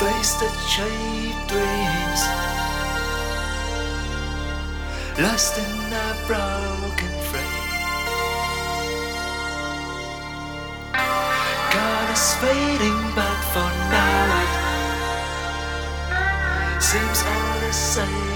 Wasted cheap dreams, lost in a broken frame. God is fading, but for now it seems all the same.